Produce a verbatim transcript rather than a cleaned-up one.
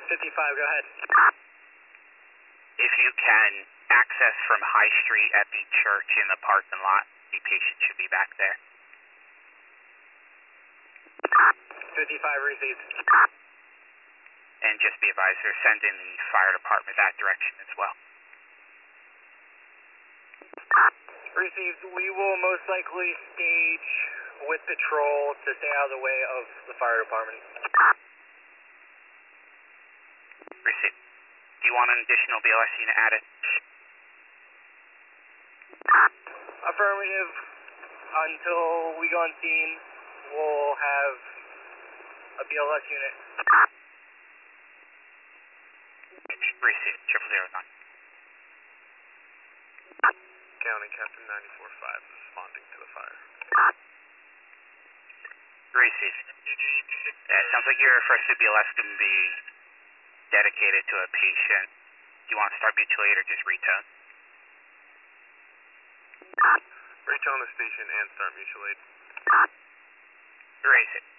fifty-five, go ahead. If you can, access from High Street at the church in the parking lot. The patient should be back there. fifty-five received. And just be advised, they're sending the fire department that direction as well. Received. We will most likely stage with patrol to stay out of the way of the fire department. Received. Do you want an additional B L S unit added? Affirmative. Until we go on scene, we'll have a B L S unit. Received. Triple zero nine. County Captain ninety-four five responding to the fire. Received. Yeah, it sounds like your first B L S can be dedicated to a patient. Do you want to start mutual aid or just retone? Retone the station and start mutual aid. Received.